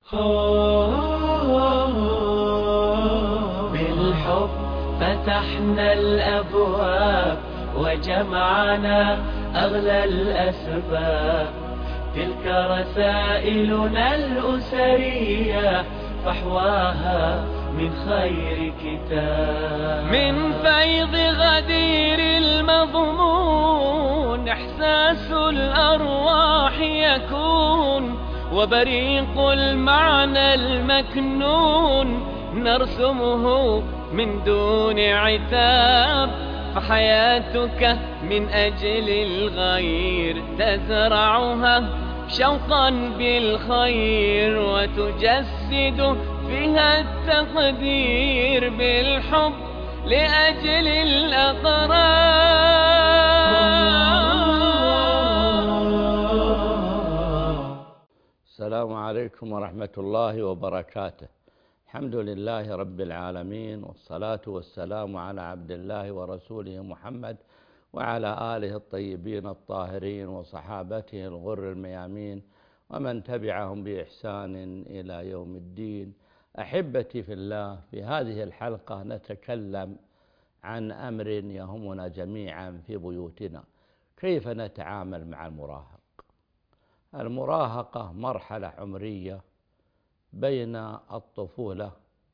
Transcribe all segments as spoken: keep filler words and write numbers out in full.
بالحب فتحنا الأبواب وجمعنا أغلى الأسباب، تلك رسائلنا الأسرية فحواها من خير كتاب. من فيض غدير المضمون إحساس الأرواح يكون، وبريق المعنى المكنون نرسمه من دون عتاب. فحياتك من أجل الغير تزرعها شوقا بالخير، وتجسد فيها التقدير بالحب لأجل الأقرار. السلام عليكم ورحمة الله وبركاته. الحمد لله رب العالمين، والصلاة والسلام على عبد الله ورسوله محمد وعلى آله الطيبين الطاهرين وصحابته الغر الميامين ومن تبعهم بإحسان إلى يوم الدين. أحبتي في الله، في هذه الحلقة نتكلم عن أمر يهمنا جميعا في بيوتنا: كيف نتعامل مع المراهق. المراهقة مرحلة عمرية بين الطفولة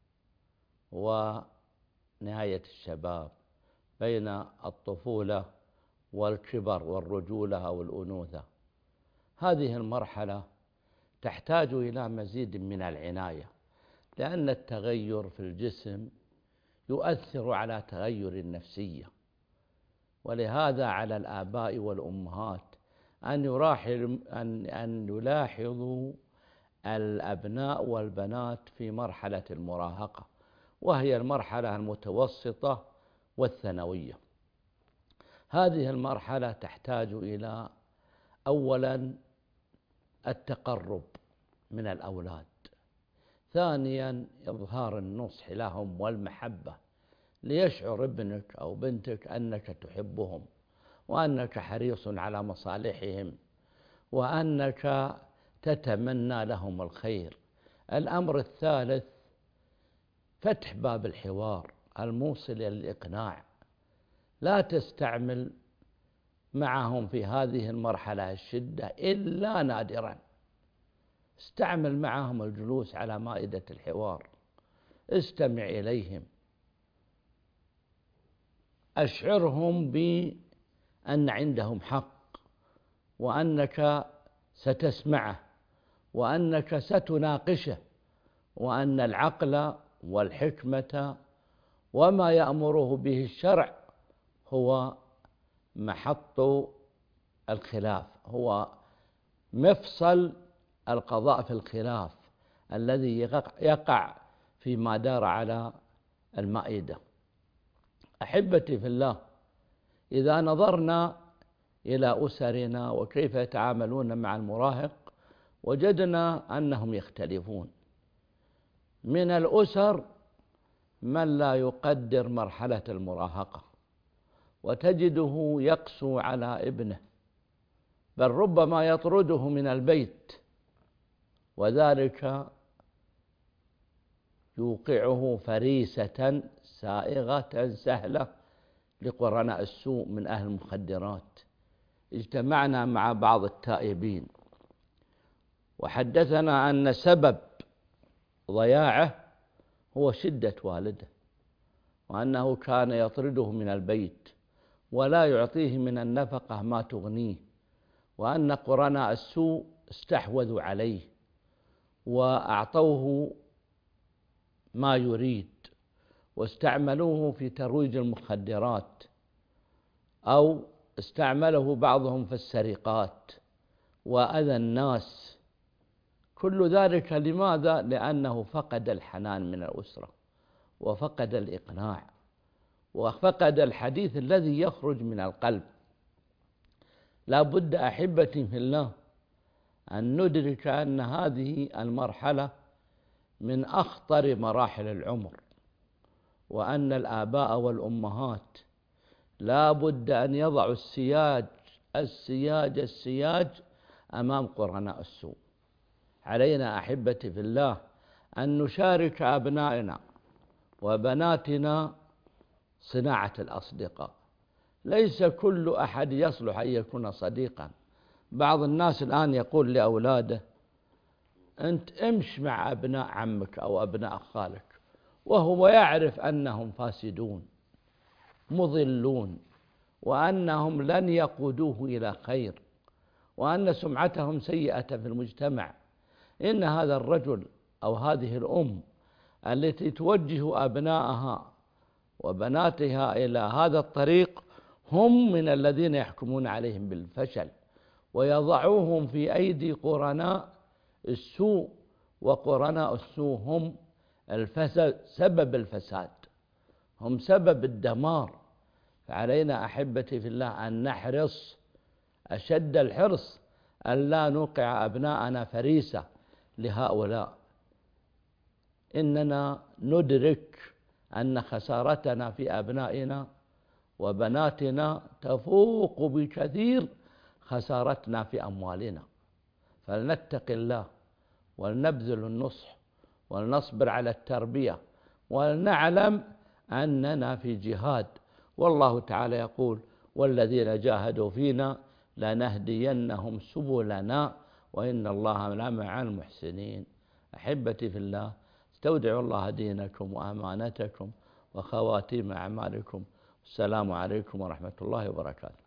ونهاية الشباب، بين الطفولة والكبر والرجولة أو الأنوثة. هذه المرحلة تحتاج إلى مزيد من العناية، لأن التغير في الجسم يؤثر على تغير النفسية، ولهذا على الآباء والأمهات أن أن أن يلاحظوا الأبناء والبنات في مرحلة المراهقة، وهي المرحلة المتوسطة والثانوية. هذه المرحلة تحتاج إلى أولا التقرب من الأولاد، ثانيا إظهار النصح لهم والمحبة، ليشعر ابنك أو بنتك أنك تحبهم وأنك حريص على مصالحهم وأنك تتمنى لهم الخير. الأمر الثالث فتح باب الحوار الموصل إلى الإقناع. لا تستعمل معهم في هذه المرحلة الشدة إلا نادرا. استعمل معهم الجلوس على مائدة الحوار، استمع إليهم، أشعرهم بأن عندهم حق، وأنك ستسمعه، وأنك ستناقشه، وأن العقل والحكمة وما يأمره به الشرع هو محط الخلاف، هو مفصل القضاء في الخلاف الذي يقع فيما دار على المائدة. أحبتي في الله، إذا نظرنا إلى أسرنا وكيف يتعاملون مع المراهق وجدنا أنهم يختلفون. من الأسر من لا يقدر مرحلة المراهقة، وتجده يقسو على ابنه، بل ربما يطرده من البيت، وذلك يوقعه فريسة سائغة سهلة لقرناء السوء من أهل المخدرات. اجتمعنا مع بعض التائبين وحدثنا أن سبب ضياعه هو شدة والده، وأنه كان يطرده من البيت ولا يعطيه من النفقة ما تغنيه، وأن قرناء السوء استحوذوا عليه وأعطوه ما يريد، واستعملوه في ترويج المخدرات، أو استعمله بعضهم في السرقات وأذى الناس. كل ذلك لماذا؟ لأنه فقد الحنان من الأسرة، وفقد الإقناع، وفقد الحديث الذي يخرج من القلب. لا بد أحبتي في الله أن ندرك أن هذه المرحلة من أخطر مراحل العمر، وأن الآباء والأمهات لا بد أن يضعوا السياج السياج السياج أمام قرناء السوء، علينا أحبتي في الله أن نشارك أبنائنا وبناتنا صناعة الأصدقاء. ليس كل أحد يصلح أن يكون صديقا. بعض الناس الآن يقول لأولاده: أنت امش مع أبناء عمك أو أبناء خالك، وهو يعرف أنهم فاسدون مضلون، وأنهم لن يقودوه إلى خير، وأن سمعتهم سيئة في المجتمع. إن هذا الرجل أو هذه الأم التي توجه أبنائها وبناتها إلى هذا الطريق هم من الذين يحكمون عليهم بالفشل، ويضعوهم في أيدي قرناء السوء، وقرناء السوء هم الفساد، سبب الفساد، هم سبب الدمار. فعلينا أحبتي في الله أن نحرص أشد الحرص أن لا نوقع أبناءنا فريسة لهؤلاء. إننا ندرك أن خسارتنا في أبنائنا وبناتنا تفوق بكثير خسارتنا في أموالنا، فلنتق الله ولنبذل النصح ولنصبر على التربية، ولنعلم أننا في جهاد. والله تعالى يقول: والذين جاهدوا فينا لنهدينهم سبلنا وإن الله لمع المحسنين. أحبتي في الله، استودع الله دينكم وأمانتكم وخواتيم أعمالكم. السلام عليكم ورحمة الله وبركاته.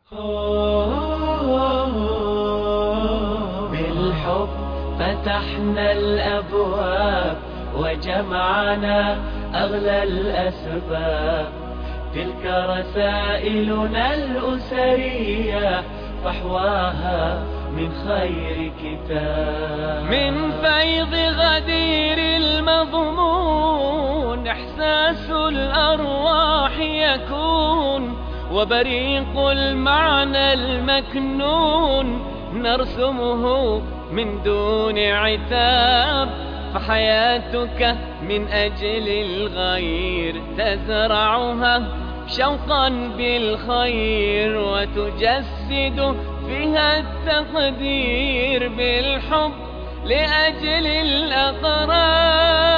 بالحب فتحنا الأبواب وجمعنا أغلى الأسباب، تلك رسائلنا الأسرية فحواها من خير كتاب. من فيض غدير المضمون إحساس الأرواح يكون، وبريق المعنى المكنون نرسمه من دون عتاب. فحياتك من أجل الغير تزرعها شوقا بالخير، وتجسد فيها التقدير بالحب لأجل الأقرار.